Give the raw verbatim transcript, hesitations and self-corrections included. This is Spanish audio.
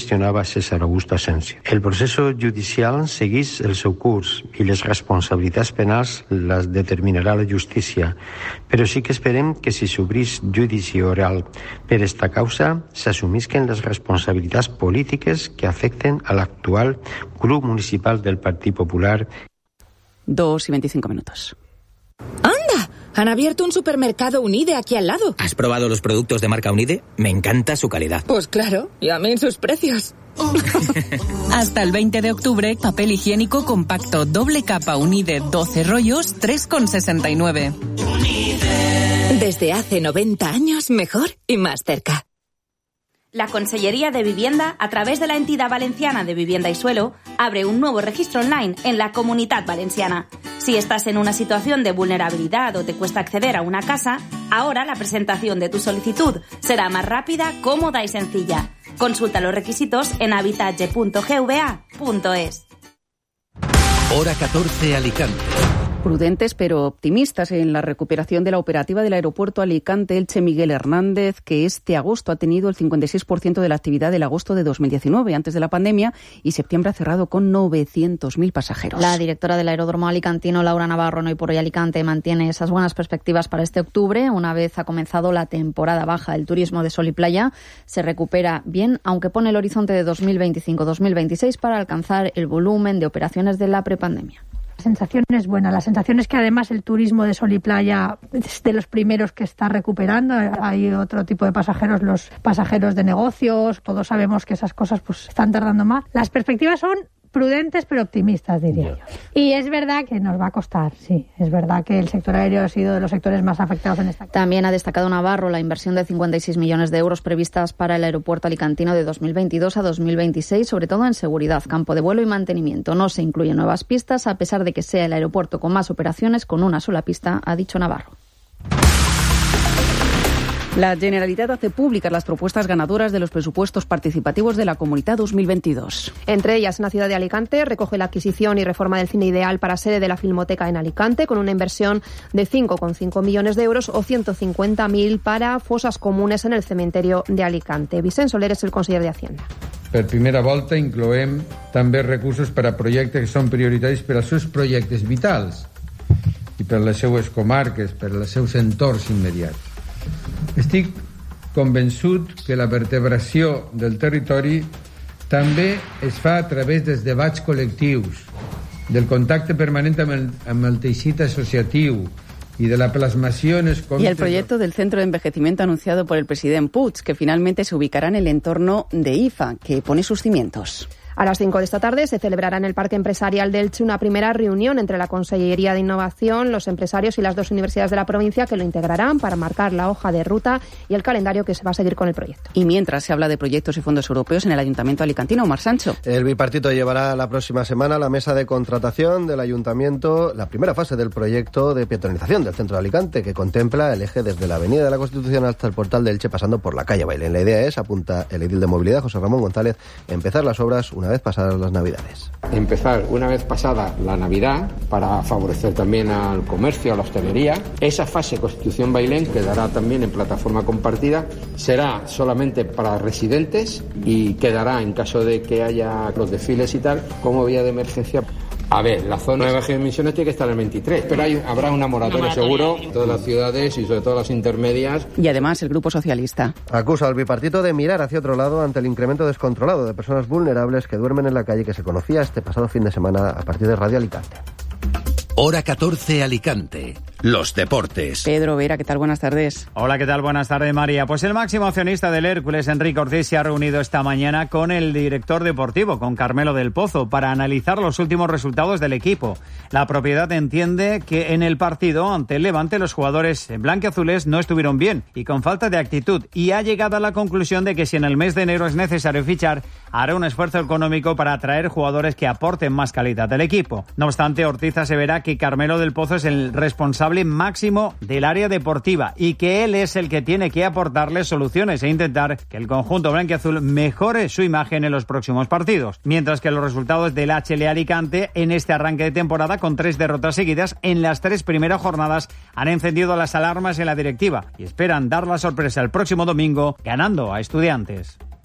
gestionava César Augusto Asensio. El procés judicial segueix el seu curs i les responsabilitats penals les determinarà la justícia, però sí que esperem que si s'obrís judici oral per esta causa s'assumisquen les responsabilitats polítiques que afecten a l'actual grup municipal del Partit Popular. Dos y veinticinco minutos. ¡Anda! Han abierto un supermercado Unide aquí al lado. ¿Has probado los productos de marca Unide? Me encanta su calidad. Pues claro, y a mí sus precios. Hasta el veinte de octubre, papel higiénico compacto doble capa Unide doce rollos, tres con sesenta y nueve. Desde hace noventa años, mejor y más cerca. La Consellería de Vivienda, a través de la entidad valenciana de Vivienda y Suelo, abre un nuevo registro online en la Comunitat Valenciana. Si estás en una situación de vulnerabilidad o te cuesta acceder a una casa, ahora la presentación de tu solicitud será más rápida, cómoda y sencilla. Consulta los requisitos en habitatge punto g v a punto es. Hora catorce, Alicante. Prudentes pero optimistas en la recuperación de la operativa del aeropuerto Alicante-Elche Miguel Hernández, que este agosto ha tenido el cincuenta y seis por ciento de la actividad del agosto de dos mil diecinueve, antes de la pandemia, y septiembre ha cerrado con novecientos mil pasajeros. La directora del aeródromo alicantino, Laura Navarro, no y por hoy Alicante, mantiene esas buenas perspectivas para este octubre. Una vez ha comenzado la temporada baja del turismo de sol y playa, se recupera bien, aunque pone el horizonte de dos mil veinticinco dos mil veintiséis para alcanzar el volumen de operaciones de la prepandemia. La sensación es buena. La sensación es que además el turismo de sol y playa es de los primeros que está recuperando. Hay otro tipo de pasajeros, los pasajeros de negocios. Todos sabemos que esas cosas pues están tardando más. Las perspectivas son prudentes pero optimistas, diría yo. Y es verdad que nos va a costar, sí. Es verdad que el sector aéreo ha sido de los sectores más afectados en esta crisis. También ha destacado Navarro la inversión de cincuenta y seis millones de euros previstas para el aeropuerto alicantino de dos mil veintidós a dos mil veintiséis, sobre todo en seguridad, campo de vuelo y mantenimiento. No se incluyen nuevas pistas, a pesar de que sea el aeropuerto con más operaciones con una sola pista, ha dicho Navarro. La Generalitat hace públicas las propuestas ganadoras de los presupuestos participativos de la Comunitat dos mil veintidós. Entre ellas, en la ciudad de Alicante recoge la adquisición y reforma del cine ideal para sede de la Filmoteca en Alicante, con una inversión de cinco coma cinco millones de euros o ciento cincuenta mil para fosas comunes en el cementerio de Alicante. Vicent Soler és el conseller de Hacienda. Per primera volta incloem també recursos per a projectes que són prioritaris per als seus projectes vitals i per les seues comarques, per als seus entorns immediats. Estic convençut que la vertebració del territori també es fa a través dels debats col·lectius, del contacte permanent amb el, amb el teixit associatiu y de la plasmación es y el proyecto del centro de envejecimiento anunciado por el presidente Puig, que finalmente se ubicará en el entorno de I F A, que pone sus cimientos. A las cinco de esta tarde se celebrará en el Parque Empresarial de Elche una primera reunión entre la Consellería de Innovación, los empresarios y las dos universidades de la provincia, que lo integrarán para marcar la hoja de ruta y el calendario que se va a seguir con el proyecto. Y mientras se habla de proyectos y fondos europeos en el Ayuntamiento alicantino, Omar Sancho. El bipartito llevará la próxima semana la mesa de contratación del Ayuntamiento, la primera fase del proyecto de peatonalización del centro de Alicante, que contempla el eje desde la Avenida de la Constitución hasta el portal de Elche, pasando por la calle Bailén. La idea es, apunta el edil de Movilidad, José Ramón González, empezar las obras una vez pasadas las Navidades. Empezar una vez pasada la Navidad para favorecer también al comercio, a la hostelería. Esa fase Constitución Bailén quedará también en plataforma compartida. Será solamente para residentes y quedará, en caso de que haya los desfiles y tal, como vía de emergencia. A ver, la zona de bajas emisiones tiene que estar en el veintitrés, pero hay, habrá una moratoria, una moratoria seguro en todas las ciudades y sobre todo las intermedias. Y además el Grupo Socialista acusa al bipartito de mirar hacia otro lado ante el incremento descontrolado de personas vulnerables que duermen en la calle, que se conocía este pasado fin de semana a partir de Radio Alicante. Hora catorce, Alicante. Los deportes. Pedro Vera, ¿qué tal? Buenas tardes. Hola, ¿qué tal? Buenas tardes, María. Pues el máximo accionista del Hércules, Enrique Ortiz, se ha reunido esta mañana con el director deportivo, con Carmelo del Pozo, para analizar los últimos resultados del equipo. La propiedad entiende que en el partido ante el Levante los jugadores blanquiazules no estuvieron bien y con falta de actitud, y ha llegado a la conclusión de que si en el mes de enero es necesario fichar, hará un esfuerzo económico para atraer jugadores que aporten más calidad al equipo. No obstante, Ortiz asevera que Carmelo del Pozo es el responsable máximo del área deportiva y que él es el que tiene que aportarle soluciones e intentar que el conjunto blanquiazul mejore su imagen en los próximos partidos. Mientras que los resultados del H L Alicante en este arranque de temporada, con tres derrotas seguidas en las tres primeras jornadas, han encendido las alarmas en la directiva y esperan dar la sorpresa el próximo domingo ganando a Estudiantes.